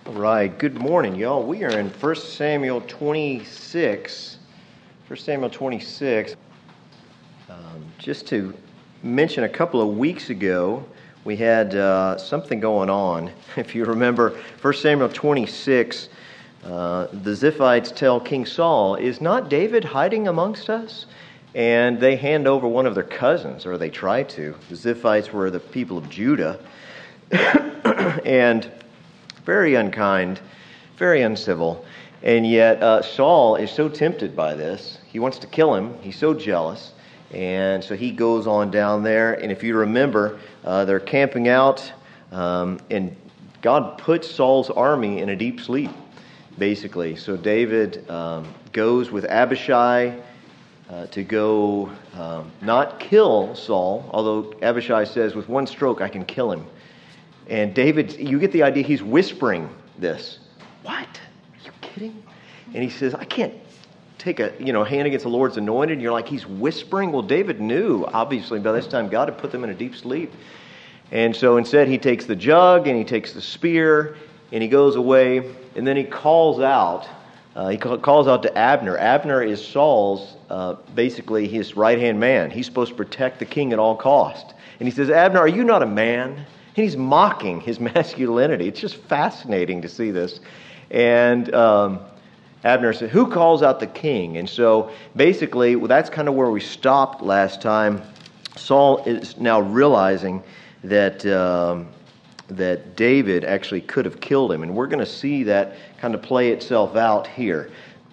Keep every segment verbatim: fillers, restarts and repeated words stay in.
All right, good morning, y'all. We are in First Samuel twenty-six. First Samuel twenty-six. Um, just to mention, a couple of weeks ago, we had uh, something going on. If you remember, First Samuel twenty-six, uh, the Ziphites tell King Saul, "Is not David hiding amongst us?" And they hand over one of their cousins, or they try to. The Ziphites were the people of Judah. and very unkind, very uncivil. And yet uh, Saul is so tempted by this. He wants to kill him. He's so jealous. And so he goes on down there. And if you remember, uh, they're camping out. Um, and God puts Saul's army in a deep sleep, basically. So David um, goes with Abishai uh, to go um, not kill Saul. Although Abishai says, with one stroke I can kill him. And David, you get the idea, he's whispering this. What? Are you kidding? And he says, I can't take a you know hand against the Lord's anointed. And you're like, he's whispering? Well, David knew, obviously, by this time God had put them in a deep sleep. And so instead he takes the jug and he takes the spear and he goes away. And then he calls out, uh, he calls out to Abner. Abner is Saul's, uh, basically his right-hand man. He's supposed to protect the king at all cost. And he says, Abner, are you not a man? And he's mocking his masculinity. It's just fascinating to see this. And um, Abner said, who calls out the king? And so basically, well, that's kind of where we stopped last time. Saul is now realizing that um, that David actually could have killed him. And we're going to see that kind of play itself out here.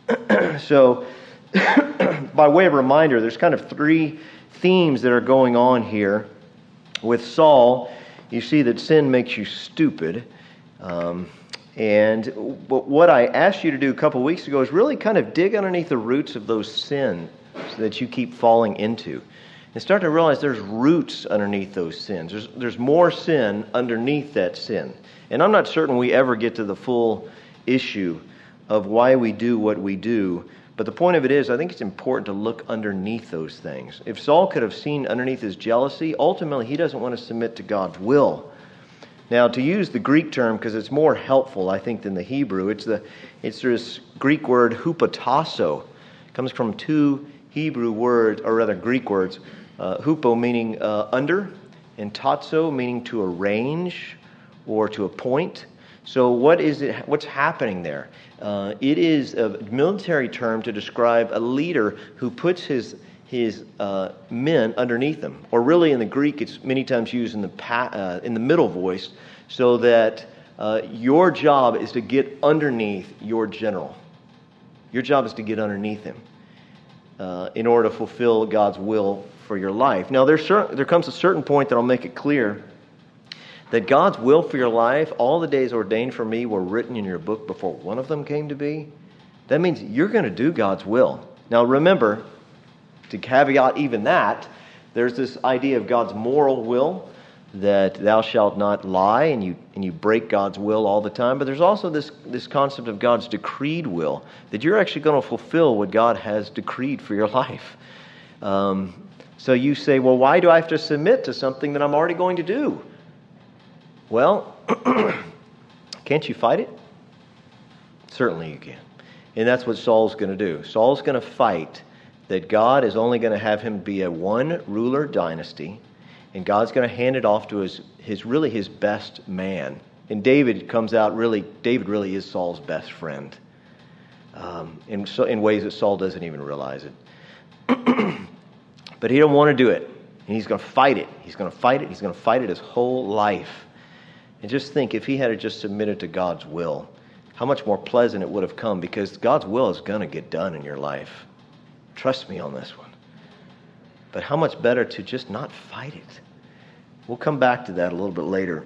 So by way of reminder, there's kind of three themes that are going on here. With Saul, you see that sin makes you stupid. Um, and what I asked you to do a couple weeks ago is really kind of dig underneath the roots of those sins that you keep falling into. And start to realize there's roots underneath those sins. There's, there's more sin underneath that sin. And I'm not certain we ever get to the full issue of why we do what we do. But the point of it is, I think it's important to look underneath those things. If Saul could have seen underneath his jealousy, ultimately he doesn't want to submit to God's will. Now, to use the Greek term, because it's more helpful, I think, than the Hebrew, it's the it's this Greek word hupotasso. It comes from two Hebrew words, or rather Greek words, uh, hupo meaning uh, under, and tasso meaning to arrange or to appoint. So what is it? What's happening there? Uh, it is a military term to describe a leader who puts his his uh, men underneath him. Or really, in the Greek, it's many times used in the pa- uh, in the middle voice, so that uh, your job is to get underneath your general. Your job is to get underneath him uh, in order to fulfill God's will for your life. Now, there's certain, there comes a certain point that I'll make it clear that God's will for your life, all the days ordained for me were written in your book before one of them came to be. That means you're going to do God's will. Now remember, to caveat even that, there's this idea of God's moral will, that thou shalt not lie, and you and you break God's will all the time. But there's also this, this concept of God's decreed will, that you're actually going to fulfill what God has decreed for your life. Um, so you say, well, why do I have to submit to something that I'm already going to do? Well, can't you fight it? Certainly you can. And that's what Saul's going to do. Saul's going to fight that God is only going to have him be a one ruler dynasty, and God's going to hand it off to his, his really his best man. And David comes out really, David really is Saul's best friend. Um, in, so, in ways that Saul doesn't even realize it. But he don't want to do it. And he's going to fight it. He's going to fight it. He's going to fight it his whole life. And just think, if he had just submitted to God's will, how much more pleasant it would have come, because God's will is going to get done in your life. Trust me on this one. But how much better to just not fight it? We'll come back to that a little bit later.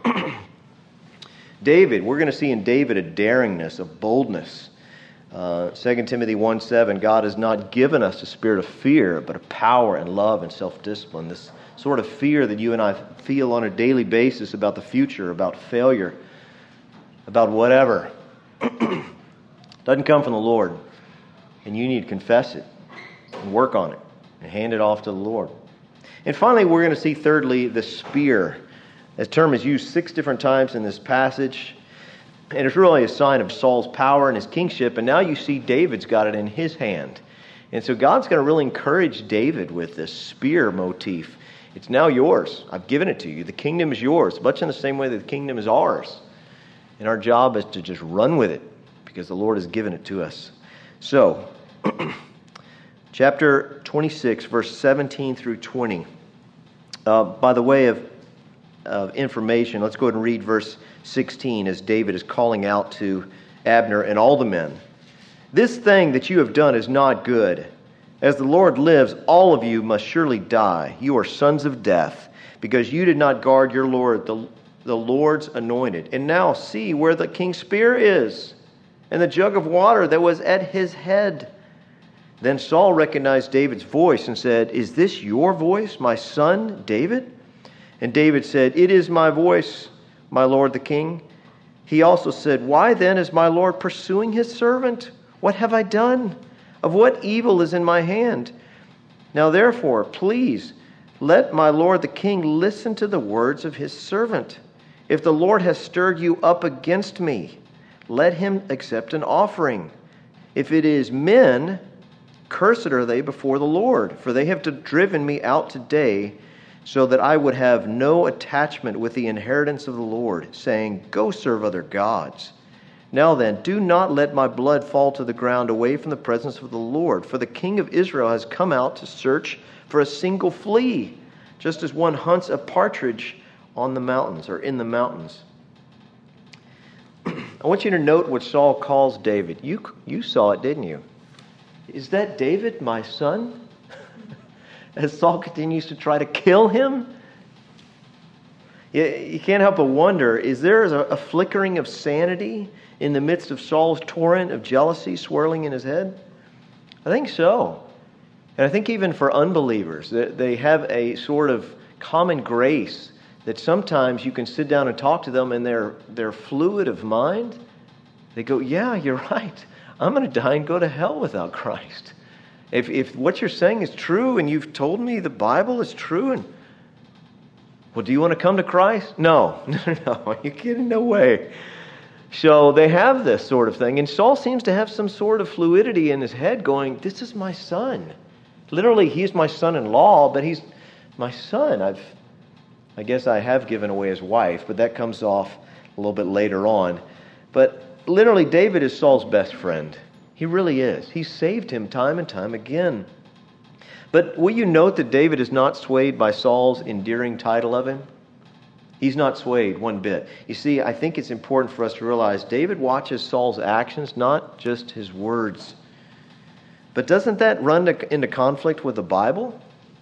David, we're going to see in David a daringness, a boldness. Uh, Second Timothy one seven, God has not given us a spirit of fear, but of power and love and self-discipline. This sort of fear that you and I feel on a daily basis about the future, about failure, about whatever, doesn't come from the Lord. And you need to confess it and work on it and hand it off to the Lord. And finally, we're going to see, thirdly, the spear. That term is used six different times in this passage. And it's really a sign of Saul's power and his kingship. And now you see David's got it in his hand. And so God's going to really encourage David with this spear motif. It's now yours. I've given it to you. The kingdom is yours, much in the same way that the kingdom is ours. And our job is to just run with it because the Lord has given it to us. So, chapter twenty-six, verse seventeen through twenty. Uh, by the way of, of information, let's go ahead and read verse sixteen as David is calling out to Abner and all the men. This thing that you have done is not good. As the Lord lives, all of you must surely die. You are sons of death, because you did not guard your Lord, the, the Lord's anointed. And now see where the king's spear is, and the jug of water that was at his head. Then Saul recognized David's voice and said, Is this your voice, my son David? And David said, It is my voice, my lord the king. He also said, Why then is my Lord pursuing his servant? What have I done? Of what evil is in my hand? Now therefore, please, let my lord the king listen to the words of his servant. If the Lord has stirred you up against me, let him accept an offering. If it is men, cursed are they before the Lord, for they have driven me out today, so that I would have no attachment with the inheritance of the Lord, saying, Go serve other gods. Now then, do not let my blood fall to the ground away from the presence of the Lord, for the king of Israel has come out to search for a single flea, just as one hunts a partridge on the mountains or in the mountains. I want you to note what Saul calls David. You, you saw it, didn't you? Is that David, my son? As Saul continues to try to kill him? You, you can't help but wonder, is there a, a flickering of sanity in the midst of Saul's torrent of jealousy swirling in his head? I think so. And I think even for unbelievers, they have a sort of common grace that sometimes you can sit down and talk to them and they're, they're fluid of mind. They go, yeah, you're right. I'm going to die and go to hell without Christ. If, if what you're saying is true and you've told me the Bible is true, and well, do you want to come to Christ? No, no, no, are you kidding? No way. So they have this sort of thing. And Saul seems to have some sort of fluidity in his head going, this is my son. Literally, he's my son-in-law, but he's my son. I've, I guess I have given away his wife, but that comes off a little bit later on. But literally, David is Saul's best friend. He really is. He saved him time and time again. But will you note that David is not swayed by Saul's endearing title of him? He's not swayed one bit. You see, I think it's important for us to realize David watches Saul's actions, not just his words. But doesn't that run into conflict with the Bible?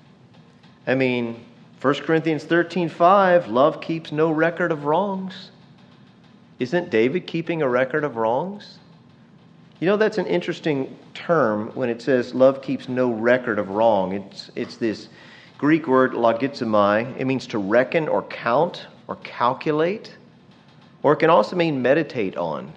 I mean, First Corinthians thirteen five, love keeps no record of wrongs. Isn't David keeping a record of wrongs? You know, that's an interesting term when it says love keeps no record of wrong. It's, it's this Greek word logizomai. It means to reckon or count or calculate. Or it can also mean meditate on.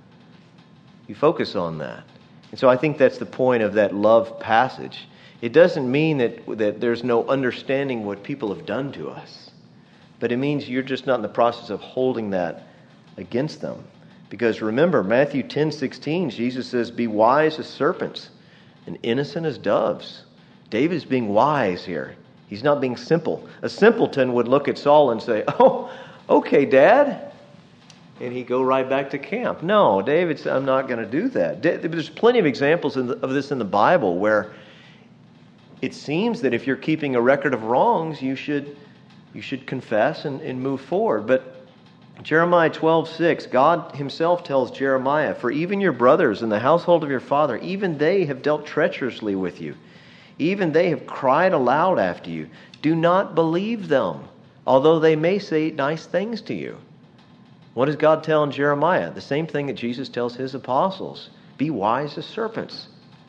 You focus on that. And so I think that's the point of that love passage. It doesn't mean that, that there's no understanding what people have done to us. But it means you're just not in the process of holding that against them. Because remember, Matthew ten sixteen, Jesus says, be wise as serpents and innocent as doves. David is being wise here. He's not being simple. A simpleton would look at Saul and say, oh, okay, Dad. And he'd go right back to camp. No, David said, I'm not going to do that. There's plenty of examples of this in the Bible where it seems that if you're keeping a record of wrongs, you should you should confess and, and move forward. But Jeremiah twelve six, God himself tells Jeremiah, for even your brothers in the household of your father, even they have dealt treacherously with you. Even they have cried aloud after you. Do not believe them, although they may say nice things to you. What does God tell in Jeremiah? The same thing that Jesus tells his apostles. Be wise as serpents.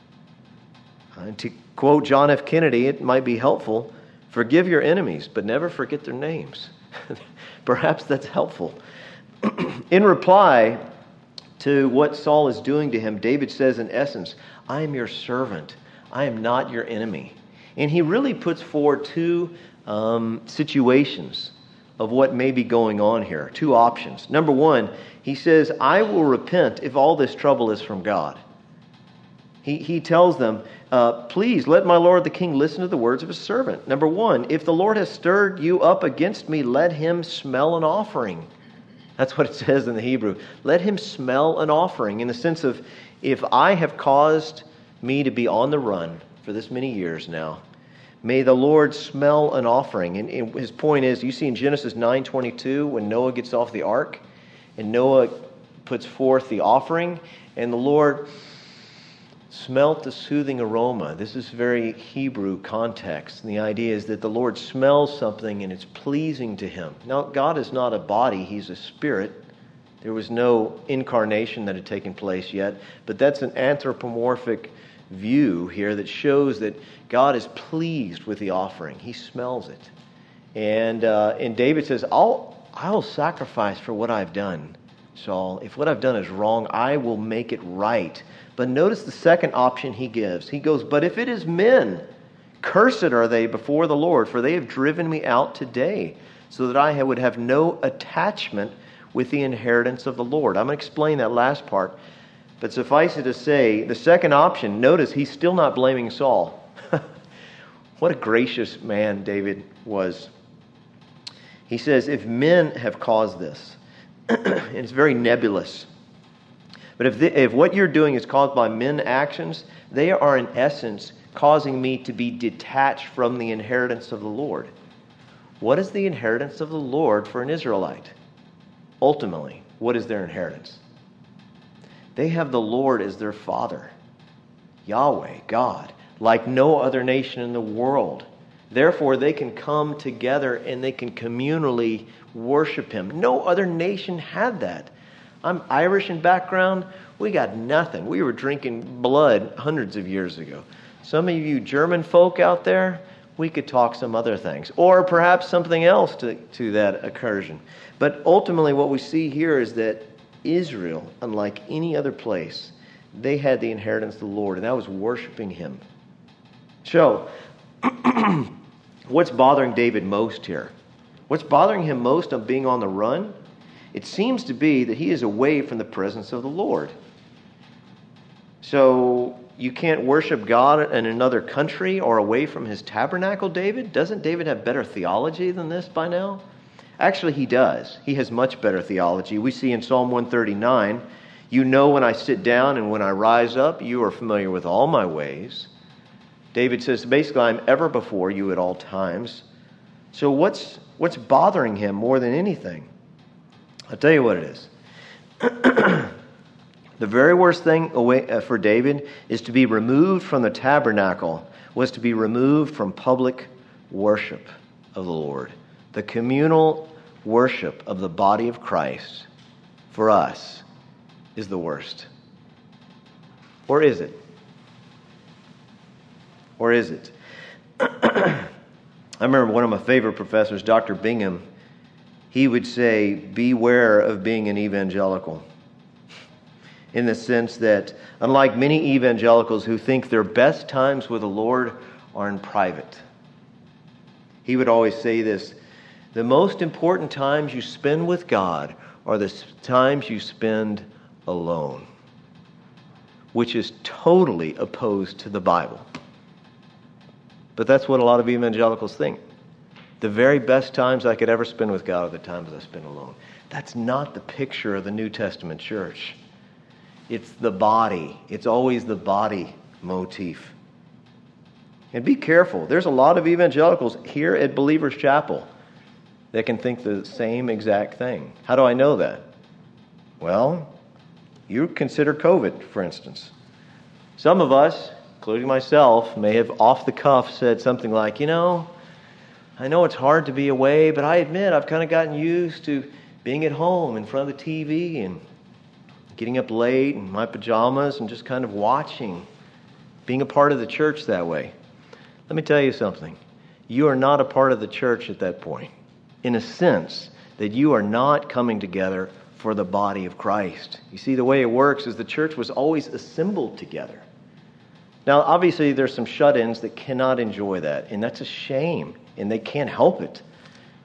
And to quote John F. Kennedy, it might be helpful. Forgive your enemies, but never forget their names. Perhaps that's helpful. In reply to what Saul is doing to him, David says in essence, I am your servant. I am not your enemy. And he really puts forward two um, situations of what may be going on here. Two options. Number one, he says, I will repent if all this trouble is from God. He, he tells them, uh, please let my lord the king listen to the words of his servant. Number one, if the Lord has stirred you up against me, let him smell an offering. That's what it says in the Hebrew. Let him smell an offering, in the sense of, if I have caused me to be on the run for this many years now, may the Lord smell an offering. And, and his point is, you see in Genesis nine twenty-two, when Noah gets off the ark, and Noah puts forth the offering, and the Lord smelt the soothing aroma. This is very Hebrew context. And the idea is that the Lord smells something and it's pleasing to him. Now, God is not a body, he's a spirit. There was no incarnation that had taken place yet, but that's an anthropomorphic view here that shows that God is pleased with the offering. He smells it. And uh, and David says, I'll, I'll sacrifice for what I've done, Saul. If what I've done is wrong, I will make it right. But notice the second option he gives. He goes, but if it is men, cursed are they before the Lord, for they have driven me out today, so that I would have no attachment with the inheritance of the Lord. I'm going to explain that last part. But suffice it to say, the second option, notice he's still not blaming Saul. What a gracious man David was. He says, if men have caused this, and it's very nebulous, but if, the, if what you're doing is caused by men's actions, they are in essence causing me to be detached from the inheritance of the Lord. What is the inheritance of the Lord for an Israelite? Ultimately, what is their inheritance? They have the Lord as their Father, Yahweh, God, like no other nation in the world. Therefore, they can come together and they can communally worship Him. No other nation had that. I'm Irish in background. We got nothing. We were drinking blood hundreds of years ago. Some of you German folk out there, we could talk some other things, or perhaps something else to, to that incursion. But ultimately what we see here is that Israel, unlike any other place, they had the inheritance of the Lord, and that was worshiping Him. So, what's bothering David most here? What's bothering him most of being on the run? It seems to be that he is away from the presence of the Lord. So, you can't worship God in another country or away from His tabernacle, David? Doesn't David have better theology than this by now? Actually, he does. He has much better theology. We see in Psalm one thirty-nine, you know when I sit down and when I rise up, you are familiar with all my ways. David says, basically, I'm ever before you at all times. So what's what's bothering him more than anything? I'll tell you what it is. The very worst thing away, uh, for David is to be removed from the tabernacle, was to be removed from public worship of the Lord. The communal worship of the body of Christ, for us, is the worst. Or is it? Or is it? I remember one of my favorite professors, Doctor Bingham, he would say, beware of being an evangelical. In the sense that, unlike many evangelicals who think their best times with the Lord are in private, he would always say this, the most important times you spend with God are the times you spend alone, which is totally opposed to the Bible. But that's what a lot of evangelicals think. The very best times I could ever spend with God are the times I spend alone. That's not the picture of the New Testament church. It's the body. It's always the body motif. And be careful. There's a lot of evangelicals here at Believers Chapel that can think the same exact thing. How do I know that? Well, you consider COVID, for instance. Some of us, including myself, may have off the cuff said something like, you know, I know it's hard to be away, but I admit I've kind of gotten used to being at home in front of the T V and getting up late in my pajamas and just kind of watching, being a part of the church that way. Let me tell you something. You are not a part of the church at that point, in a sense that you are not coming together for the body of Christ. You see, the way it works is the church was always assembled together. Now, obviously, there's some shut-ins that cannot enjoy that, and that's a shame, and they can't help it.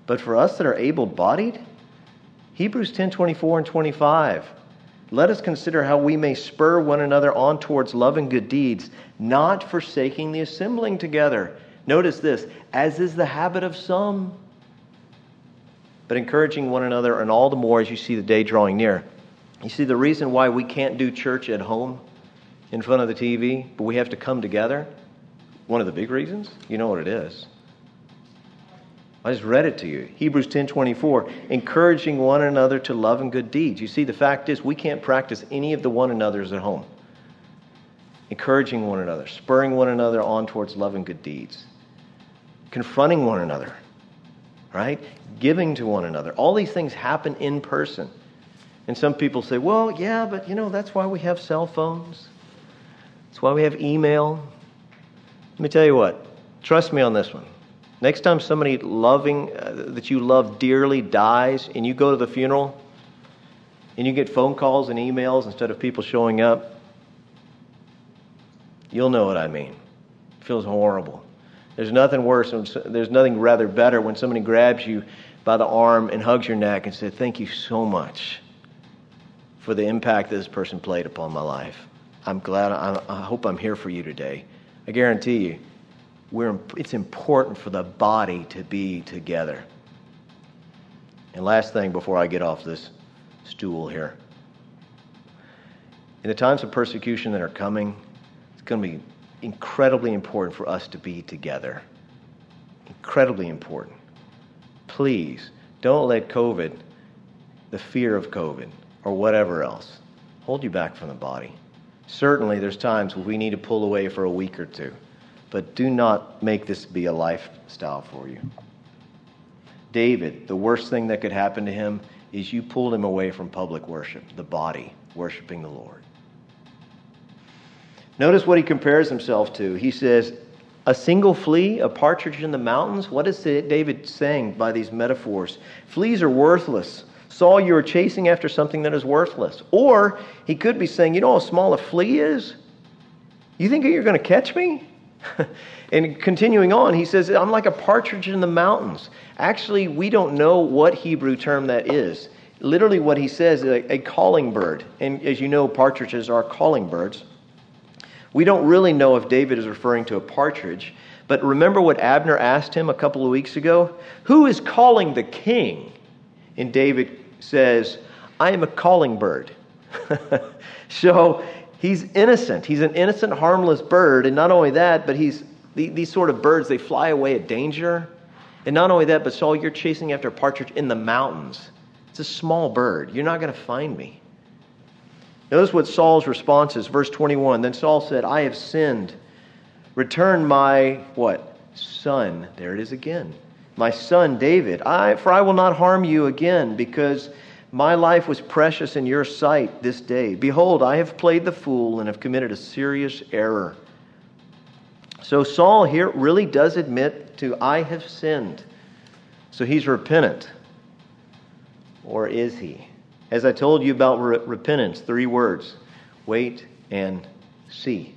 But for us that are able-bodied, Hebrews ten twenty-four and twenty-five, let us consider how we may spur one another on towards love and good deeds, not forsaking the assembling together. Notice this, as is the habit of some, but encouraging one another, and all the more as you see the day drawing near. You see, the reason why we can't do church at home in front of the T V, but we have to come together, one of the big reasons, you know what it is. I just read it to you. Hebrews ten twenty-four, encouraging one another to love and good deeds. You see, the fact is we can't practice any of the one another's at home. Encouraging one another, spurring one another on towards love and good deeds. Confronting one another, right? Giving to one another. All these things happen in person. And some people say, well, yeah, but you know, that's why we have cell phones. That's why we have email. Let me tell you what, trust me on this one. Next time somebody loving uh, that you love dearly dies and you go to the funeral and you get phone calls and emails instead of people showing up, you'll know what I mean. It feels horrible. There's nothing worse, there's nothing rather better when somebody grabs you by the arm and hugs your neck and says, thank you so much for the impact that this person played upon my life. I'm glad, I, I hope I'm here for you today. I guarantee you, We're, it's important for the body to be together. And last thing before I get off this stool here. In the times of persecution that are coming, it's going to be incredibly important for us to be together. Incredibly important. Please, don't let COVID, the fear of COVID, or whatever else, hold you back from the body. Certainly there's times when we need to pull away for a week or two. But do not make this be a lifestyle for you. David, the worst thing that could happen to him is you pulled him away from public worship, the body, worshiping the Lord. Notice what he compares himself to. He says, a single flea, a partridge in the mountains. What is David saying by these metaphors? Fleas are worthless. Saul, you are chasing after something that is worthless. Or he could be saying, you know how small a flea is? You think you're going to catch me? And continuing on, he says, I'm like a partridge in the mountains. Actually, we don't know what Hebrew term that is. Literally what he says is a, a calling bird. And as you know, partridges are calling birds. We don't really know if David is referring to a partridge. But remember what Abner asked him a couple of weeks ago? Who is calling the king? And David says, I am a calling bird. So he's innocent. He's an innocent, harmless bird. And not only that, but he's these sort of birds, they fly away at danger. And not only that, but Saul, you're chasing after a partridge in the mountains. It's a small bird. You're not going to find me. Notice what Saul's response is. Verse twenty-one, then Saul said, I have sinned. Return my, what? Son. There it is again. My son David. I, for I will not harm you again, because my life was precious in your sight this day. Behold, I have played the fool and have committed a serious error. So Saul here really does admit to, I have sinned. So he's repentant. Or is he? As I told you about re- repentance, three words. Wait and see.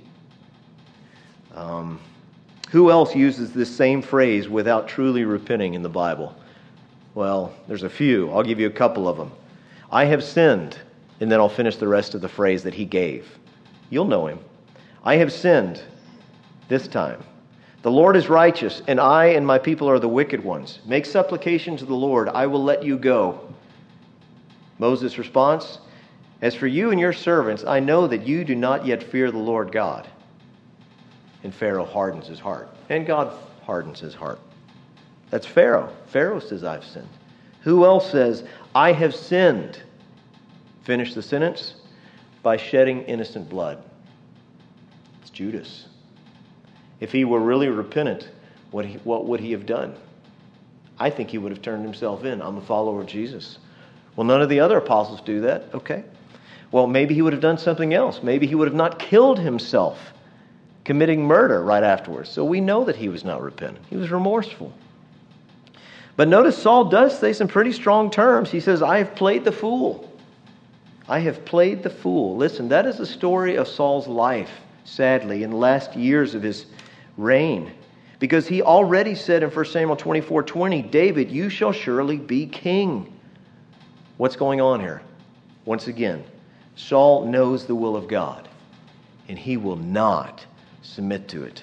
Um, who else uses this same phrase without truly repenting in the Bible? Well, there's a few. I'll give you a couple of them. I have sinned, and then I'll finish the rest of the phrase that he gave. You'll know him. I have sinned this time. The Lord is righteous, and I and my people are the wicked ones. Make supplication to the Lord. I will let you go. Moses' response, as for you and your servants, I know that you do not yet fear the Lord God. And Pharaoh hardens his heart. And God hardens his heart. That's Pharaoh. Pharaoh says, I've sinned. Who else says, I have sinned? Finish the sentence by shedding innocent blood. It's Judas. If he were really repentant, what, he, what would he have done? I think he would have turned himself in. I'm a follower of Jesus. Well, none of the other apostles do that. Okay. Well, maybe he would have done something else. Maybe he would have not killed himself, committing murder right afterwards. So we know that he was not repentant. He was remorseful. But notice Saul does say some pretty strong terms. He says, I have played the fool. I have played the fool. Listen, that is the story of Saul's life, sadly, in the last years of his reign. Because he already said in First Samuel twenty-four twenty, David, you shall surely be king. What's going on here? Once again, Saul knows the will of God, and he will not submit to it.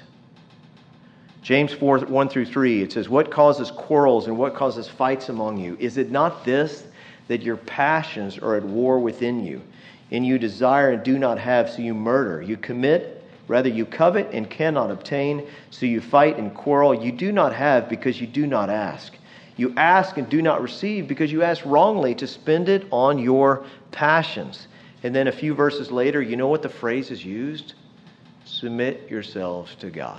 James four, one through three, it says, what causes quarrels and what causes fights among you? Is it not this, that your passions are at war within you, and you desire and do not have, so you murder? You commit, rather you covet and cannot obtain, so you fight and quarrel. You do not have because you do not ask. You ask and do not receive because you ask wrongly to spend it on your passions. And then a few verses later, you know what the phrase is used? Submit yourselves to God.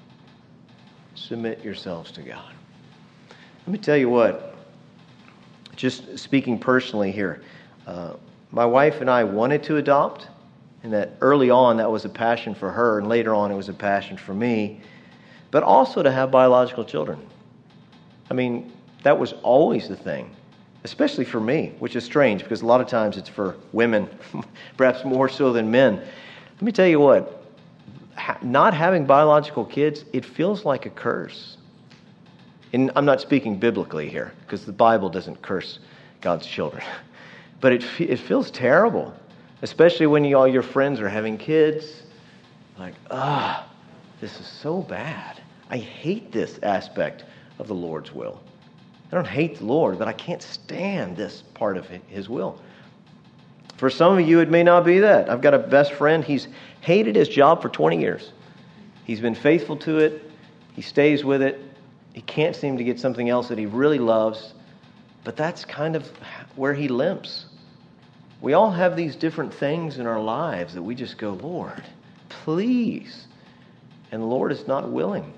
Submit yourselves to God. Let me tell you what, just speaking personally here, uh, my wife and I wanted to adopt, and that early on that was a passion for her, and later on it was a passion for me, but also to have biological children. I mean, that was always the thing, especially for me, which is strange because a lot of times it's for women, perhaps more so than men. Let me tell you what, not having biological kids, it feels like a curse. And I'm not speaking biblically here because the Bible doesn't curse God's children. But it it feels terrible, especially when you, all your friends are having kids. Like, ah, this is so bad. I hate this aspect of the Lord's will. I don't hate the Lord, but I can't stand this part of His will. For some of you, it may not be that. I've got a best friend. He's hated his job for twenty years. He's been faithful to it. He stays with it. He can't seem to get something else that he really loves. But that's kind of where he limps. We all have these different things in our lives that we just go, Lord, please. And the Lord is not willing.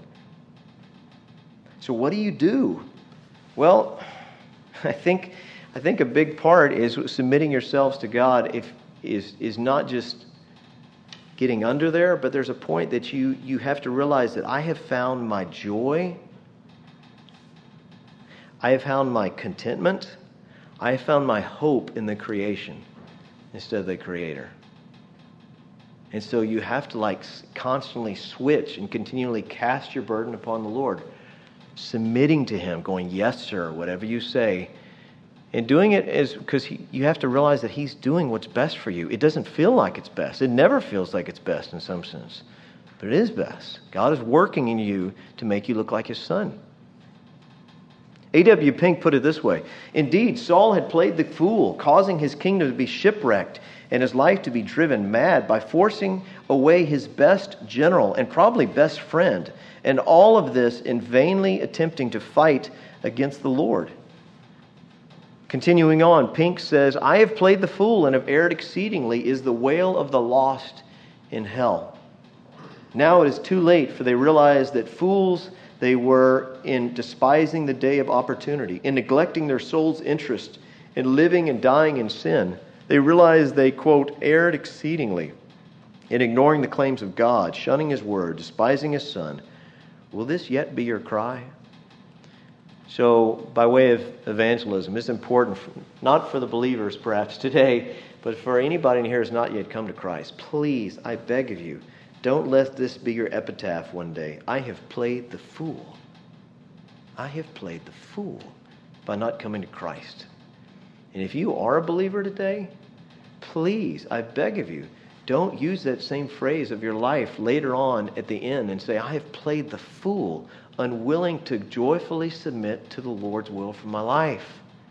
So what do you do? Well, I think I think a big part is submitting yourselves to God if, is, is not just getting under there, but there's a point that you, you have to realize that I have found my joy, I have found my contentment, I have found my hope in the creation instead of the Creator. And so you have to like constantly switch and continually cast your burden upon the Lord, submitting to Him, going, yes, sir, whatever you say. And doing it is because you have to realize that He's doing what's best for you. It doesn't feel like it's best. It never feels like it's best in some sense. But it is best. God is working in you to make you look like His Son. A W Pink put it this way. Indeed, Saul had played the fool, causing his kingdom to be shipwrecked and his life to be driven mad by forcing away his best general and probably best friend. And all of this in vainly attempting to fight against the Lord. Continuing on, Pink says, I have played the fool and have erred exceedingly is the wail of the lost in hell. Now it is too late, for they realize that fools they were in despising the day of opportunity, in neglecting their soul's interest, in living and dying in sin. They realize they, quote, erred exceedingly in ignoring the claims of God, shunning His word, despising His Son. Will this yet be your cry? So, by way of evangelism, it's important, for, not for the believers perhaps today, but for anybody in here who has not yet come to Christ. Please, I beg of you, don't let this be your epitaph one day. I have played the fool. I have played the fool by not coming to Christ. And if you are a believer today, please, I beg of you, don't use that same phrase of your life later on at the end and say, I have played the fool, unwilling to joyfully submit to the Lord's will for my life.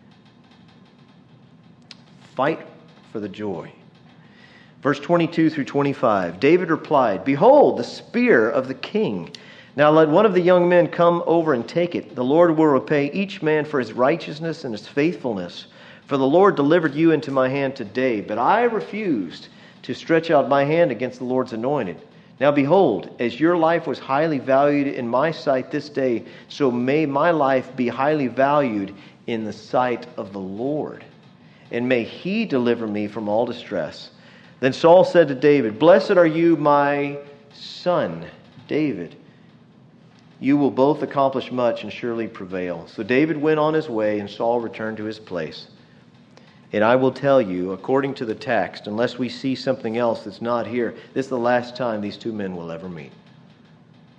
Fight for the joy. Verse twenty-two through twenty-five, David replied, Behold, the spear of the king. Now let one of the young men come over and take it. The Lord will repay each man for his righteousness and his faithfulness. For the Lord delivered you into my hand today, but I refused to stretch out my hand against the Lord's anointed. Now behold, as your life was highly valued in my sight this day, so may my life be highly valued in the sight of the Lord. And may He deliver me from all distress. Then Saul said to David, Blessed are you, my son, David. You will both accomplish much and surely prevail. So David went on his way, and Saul returned to his place. And I will tell you, according to the text, unless we see something else that's not here, this is the last time these two men will ever meet.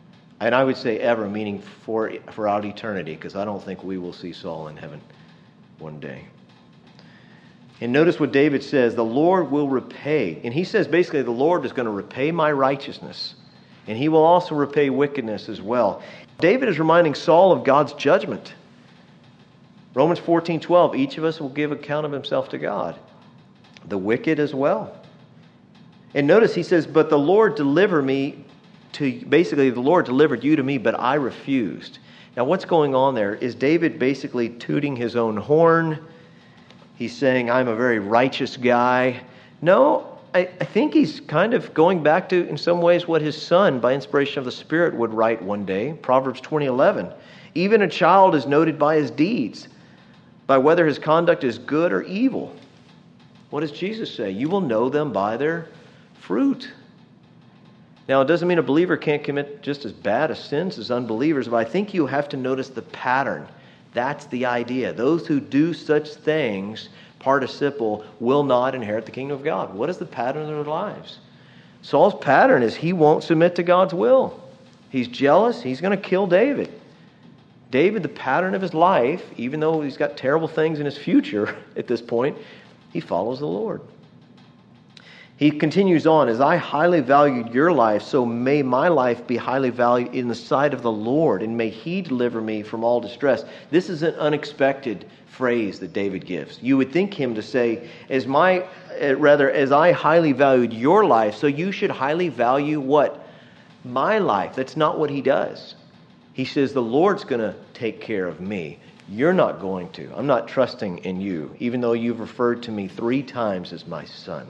And I would say ever, meaning for throughout eternity, because I don't think we will see Saul in heaven one day. And notice what David says, the Lord will repay. And he says basically the Lord is going to repay my righteousness. And he will also repay wickedness as well. David is reminding Saul of God's judgment. Romans fourteen twelve, each of us will give account of himself to God. The wicked as well. And notice he says, but the Lord delivered me to, basically the Lord delivered you to me, but I refused. Now what's going on there? Is David basically tooting his own horn? He's saying, I'm a very righteous guy. No, I, I think he's kind of going back to, in some ways, what his son, by inspiration of the Spirit, would write one day. Proverbs twenty eleven. Even a child is noted by his deeds, by whether his conduct is good or evil. What does Jesus say? You will know them by their fruit. Now, it doesn't mean a believer can't commit just as bad as sins as unbelievers, but I think you have to notice the pattern. That's the idea. Those who do such things, participle, will not inherit the kingdom of God. What is the pattern of their lives? Saul's pattern is he won't submit to God's will. He's jealous. He's going to kill David. David, the pattern of his life, even though he's got terrible things in his future at this point, he follows the Lord. He continues on, as I highly valued your life, so may my life be highly valued in the sight of the Lord, and may he deliver me from all distress. This is an unexpected phrase that David gives. You would think him to say, as my, rather, as I highly valued your life, so you should highly value what? My life. That's not what he does. He says, the Lord's going to take care of me. You're not going to. I'm not trusting in you, even though you've referred to me three times as my son.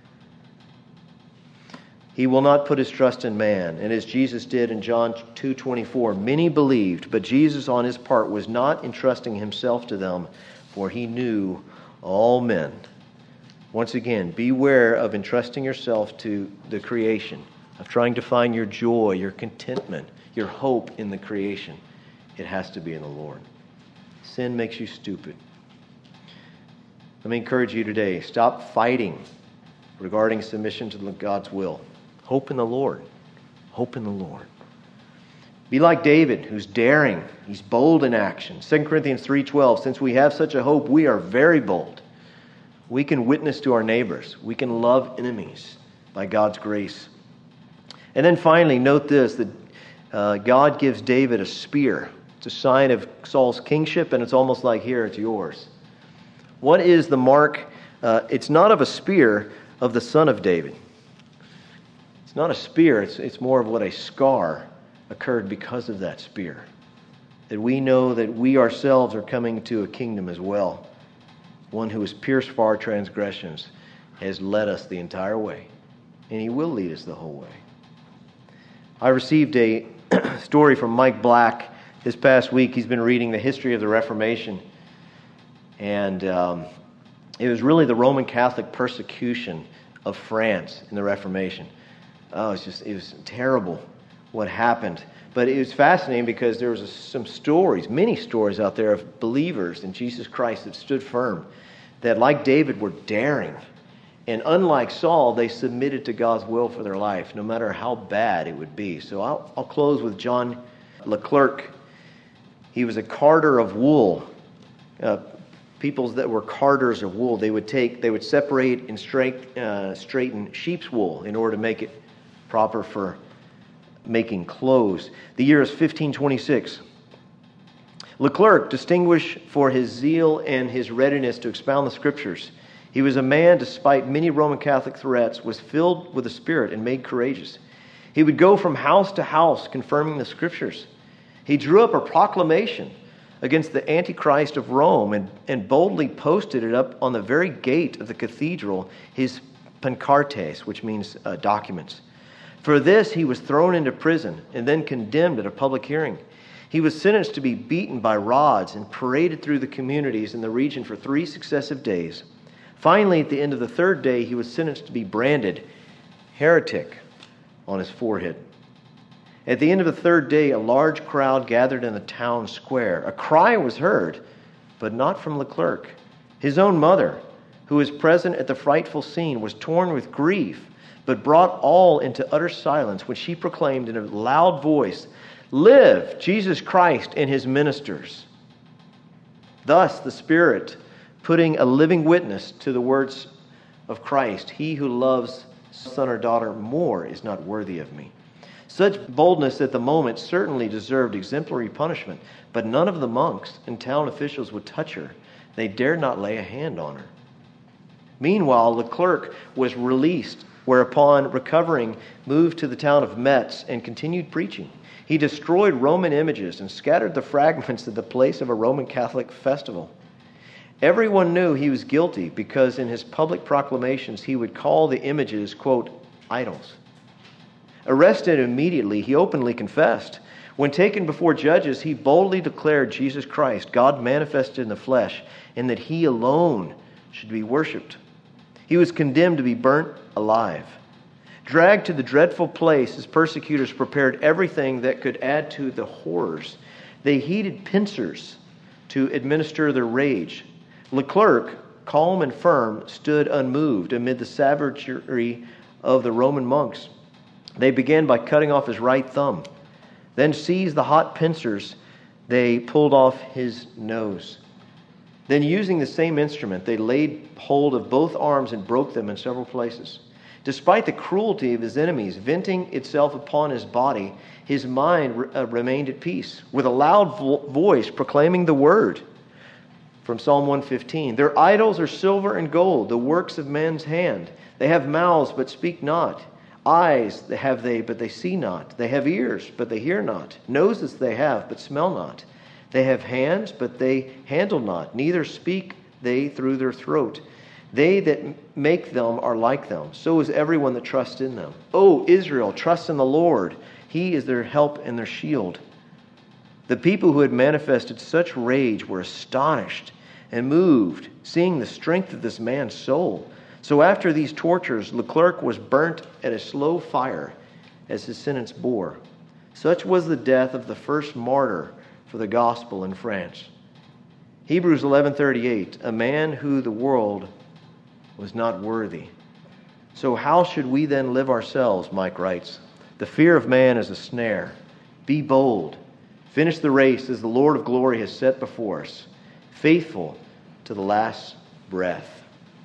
He will not put his trust in man. And as Jesus did in John two twenty-four, many believed, but Jesus on his part was not entrusting himself to them, for he knew all men. Once again, beware of entrusting yourself to the creation, of trying to find your joy, your contentment, your hope in the creation. It has to be in the Lord. Sin makes you stupid. Let me encourage you today, stop fighting regarding submission to God's will. Hope in the Lord. Hope in the Lord. Be like David, who's daring. He's bold in action. Second Corinthians three twelve, since we have such a hope, we are very bold. We can witness to our neighbors. We can love enemies by God's grace. And then finally, note this, that uh, God gives David a spear. It's a sign of Saul's kingship, and it's almost like, here, it's yours. What is the mark? Uh, it's not of a spear, of the son of David. It's not a spear, it's, it's more of what a scar occurred because of that spear. That we know that we ourselves are coming to a kingdom as well. One who has pierced for our transgressions has led us the entire way. And he will lead us the whole way. I received a story from Mike Black this past week. He's been reading the history of the Reformation. And um, it was really the Roman Catholic persecution of France in the Reformation. Oh, it's just, it was terrible what happened. But it was fascinating because there was a, some stories, many stories out there of believers in Jesus Christ that stood firm, that like David were daring. And unlike Saul, they submitted to God's will for their life, no matter how bad it would be. So I'll, I'll close with John Leclerc. He was a carder of wool. Uh, Peoples that were carders of wool, they would take, they would separate and straight, uh, straighten sheep's wool in order to make it proper for making clothes. The year is fifteen twenty-six. Leclerc, distinguished for his zeal and his readiness to expound the Scriptures, he was a man, despite many Roman Catholic threats, was filled with the Spirit and made courageous. He would go from house to house confirming the Scriptures. He drew up a proclamation against the Antichrist of Rome and, and boldly posted it up on the very gate of the cathedral, his pancartes, which means uh, documents. For this, he was thrown into prison and then condemned at a public hearing. He was sentenced to be beaten by rods and paraded through the communities in the region for three successive days. Finally, at the end of the third day, he was sentenced to be branded heretic on his forehead. At the end of the third day, a large crowd gathered in the town square. A cry was heard, but not from Leclerc. His own mother, who was present at the frightful scene, was torn with grief, but brought all into utter silence when she proclaimed in a loud voice, Live Jesus Christ and his ministers. Thus the Spirit, putting a living witness to the words of Christ, he who loves son or daughter more is not worthy of me. Such boldness at the moment certainly deserved exemplary punishment, but none of the monks and town officials would touch her. They dared not lay a hand on her. Meanwhile, Leclerc was released, whereupon, recovering, moved to the town of Metz and continued preaching. He destroyed Roman images and scattered the fragments at the place of a Roman Catholic festival. Everyone knew he was guilty because in his public proclamations he would call the images, quote, idols. Arrested immediately, he openly confessed. When taken before judges, he boldly declared Jesus Christ, God manifested in the flesh, and that he alone should be worshipped. He was condemned to be burnt alive. Dragged to the dreadful place, his persecutors prepared everything that could add to the horrors. They heated pincers to administer their rage. Leclerc, calm and firm, stood unmoved amid the savagery of the Roman monks. They began by cutting off his right thumb. Then seized the hot pincers, they pulled off his nose. Then using the same instrument, they laid hold of both arms and broke them in several places. Despite the cruelty of his enemies venting itself upon his body, his mind re- uh, remained at peace, with a loud vo- voice proclaiming the word. From Psalm one fifteen, their idols are silver and gold, the works of man's hand. They have mouths, but speak not. Eyes have they, but they see not. They have ears, but they hear not. Noses they have, but smell not. They have hands, but they handle not. Neither speak they through their throat. They that make them are like them. So is everyone that trusts in them. O Israel, trust in the Lord. He is their help and their shield. The people who had manifested such rage were astonished and moved, seeing the strength of this man's soul. So after these tortures, Leclerc was burnt at a slow fire as his sentence bore. Such was the death of the first martyr for the gospel in France. Hebrews eleven thirty-eight, a man who the world was not worthy. So how should we then live ourselves, Mike writes. The fear of man is a snare. Be bold. Finish the race as the Lord of glory has set before us, faithful to the last breath.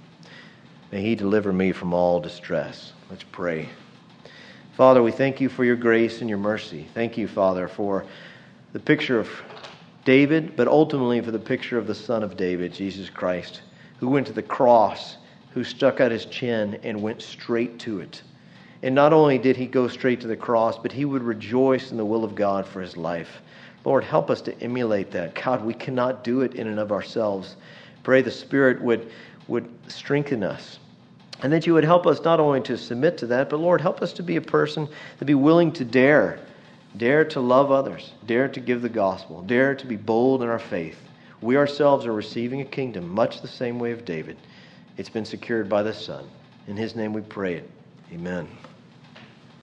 May he deliver me from all distress. Let's pray. Father, we thank you for your grace and your mercy. Thank you, Father, for the picture of David, but ultimately for the picture of the Son of David, Jesus Christ, who went to the cross, who stuck out his chin and went straight to it. And not only did he go straight to the cross, but he would rejoice in the will of God for his life. Lord, help us to emulate that. God, we cannot do it in and of ourselves. Pray the Spirit would would strengthen us. And that you would help us not only to submit to that, but Lord, help us to be a person to be willing to dare, dare to love others, dare to give the gospel, dare to be bold in our faith. We ourselves are receiving a kingdom much the same way of David. It's been secured by the Son. In his name we pray it. Amen.